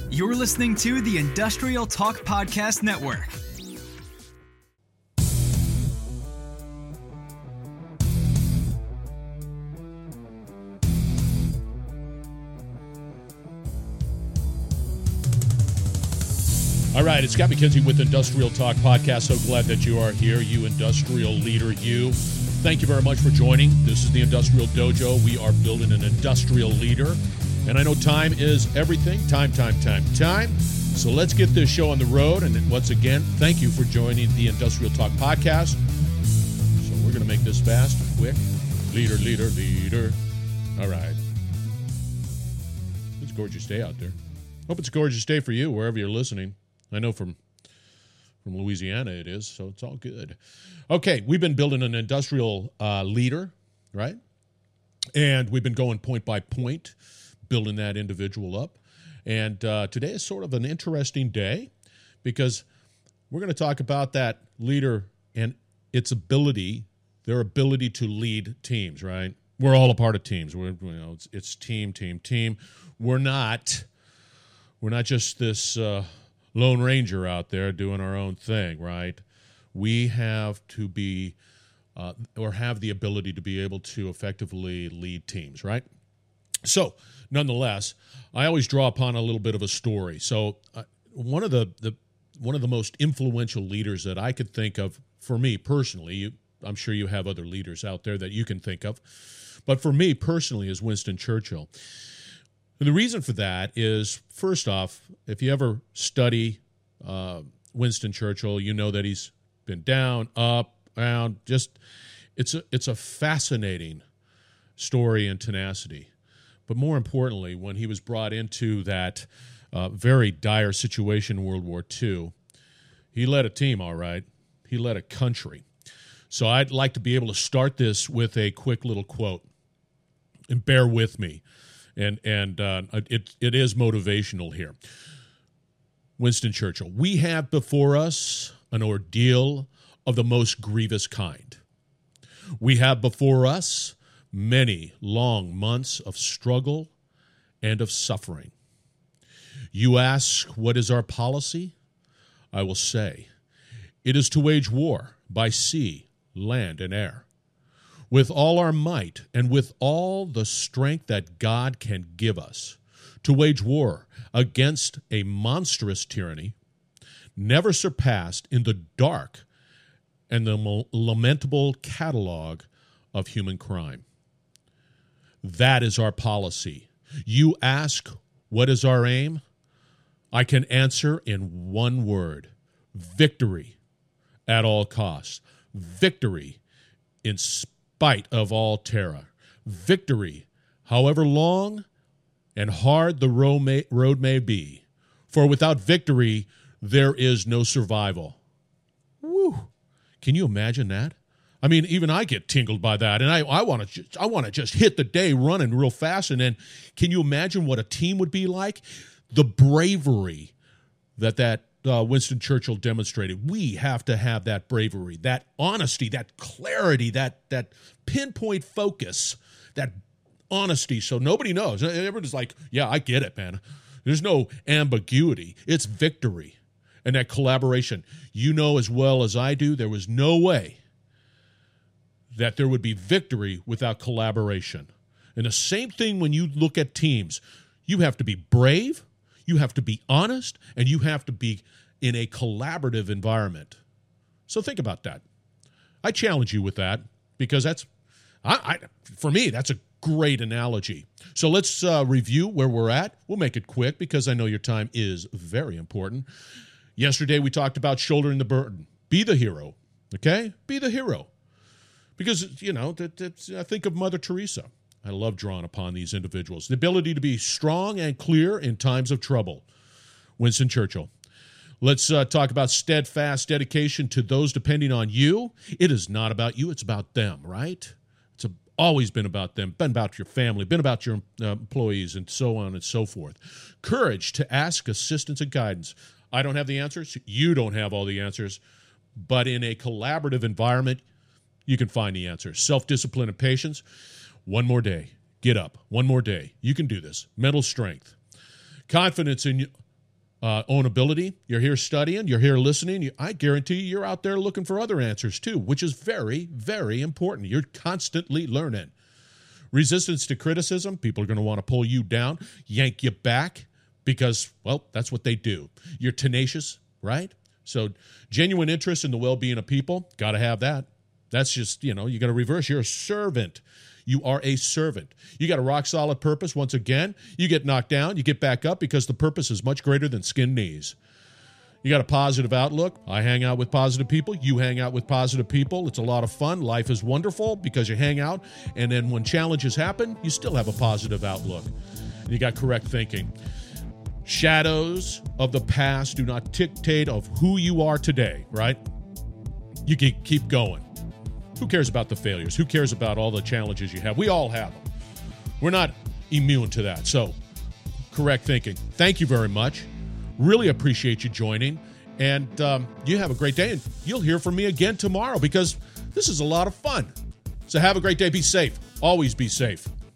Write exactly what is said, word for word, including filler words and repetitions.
You're listening to the Industrial Talk Podcast Network. All right, it's Scott McKenzie with Industrial Talk Podcast. So glad that you are here, you industrial leader, you. Thank you very much for joining. This is the Industrial Dojo. We are building an industrial leader. And I know time is everything. Time, time, time, time. So let's get this show on the road. And then once again, thank you for joining the Industrial Talk Podcast. So we're going to make this fast, quick. Leader, leader, leader. All right. It's a gorgeous day out there. Hope it's a gorgeous day for you, wherever you're listening. I know from from Louisiana it is, so it's all good. Okay, we've been building an industrial uh, leader, right? And we've been going point by point, building that individual up. And uh, today is sort of an interesting day because we're going to talk about that leader and its ability, their ability to lead teams, right? We're all a part of teams. We're, you know, it's, it's team, team, team. We're not, we're not just this uh, Lone Ranger out there doing our own thing, right? We have to be, uh, or have the ability to be able to effectively lead teams, right? So, nonetheless, I always draw upon a little bit of a story. So, uh, one of the, the one of the most influential leaders that I could think of, for me personally, you, I'm sure you have other leaders out there that you can think of, but for me personally is Winston Churchill. And the reason for that is, first off, if you ever study uh, Winston Churchill, you know that he's been down, up, down. Just it's a, it's a fascinating story and tenacity. But more importantly, when he was brought into that uh, very dire situation in World War Two, he led a team, all right. He led a country. So I'd like to be able to start this with a quick little quote, and bear with me. And and uh, it it is motivational here. Winston Churchill, we have before us an ordeal of the most grievous kind. We have before us many long months of struggle and of suffering. You ask, what is our policy? I will say, it is to wage war by sea, land, and air, with all our might and with all the strength that God can give us, to wage war against a monstrous tyranny, never surpassed in the dark and the lamentable catalog of human crime. That is our policy. You ask, what is our aim? I can answer in one word: victory at all costs. Victory in spite spite of all terror. Victory, however long and hard the road may, road may be. For without victory, there is no survival. Woo! Can you imagine that? I mean, even I get tingled by that, and I, I want to I want to just hit the day running real fast. And then, can you imagine what a team would be like? The bravery that that Uh, Winston Churchill demonstrated. We have to have that bravery, that honesty, that clarity, that that pinpoint focus, that honesty, so nobody knows. Everybody's like, yeah, I get it, man. There's no ambiguity. It's victory. And that collaboration. You know as well as I do, there was no way that there would be victory without collaboration. And the same thing when you look at teams. You have to be brave, you have to be honest, and you have to be in a collaborative environment. So think about that. I challenge you with that because that's, I, I for me, that's a great analogy. So let's uh, review where we're at. We'll make it quick because I know your time is very important. Yesterday we talked about shouldering the burden. Be the hero, okay? Be the hero. Because, you know, that, that's, I think of Mother Teresa. I love drawing upon these individuals. The ability to be strong and clear in times of trouble. Winston Churchill. Let's uh, talk about steadfast dedication to those depending on you. It is not about you. It's about them, right? It's a, always been about them, been about your family, been about your uh, employees, and so on and so forth. Courage to ask assistance and guidance. I don't have the answers. You don't have all the answers. But in a collaborative environment, you can find the answers. Self-discipline and patience. One more day. Get up. One more day. You can do this. Mental strength. Confidence in uh, ownability. You're here studying. You're here listening. You, I guarantee you you're out there looking for other answers too, which is very, very important. You're constantly learning. Resistance to criticism. People are going to want to pull you down, yank you back because, well, that's what they do. You're tenacious, right? So genuine interest in the well-being of people, got to have that. That's just, you know, you got to reverse. You're a servant. You are a servant. You got a rock-solid purpose. Once again, you get knocked down, you get back up because the purpose is much greater than skin knees. You got a positive outlook. I hang out with positive people. You hang out with positive people. It's a lot of fun. Life is wonderful because you hang out, and then when challenges happen, you still have a positive outlook. And you got correct thinking. Shadows of the past do not dictate of who you are today, right? You can keep going. Who cares about the failures? Who cares about all the challenges you have? We all have them. We're not immune to that. So, correct thinking. Thank you very much. Really appreciate you joining. And um, you have a great day. And you'll hear from me again tomorrow because this is a lot of fun. So have a great day. Be safe. Always be safe.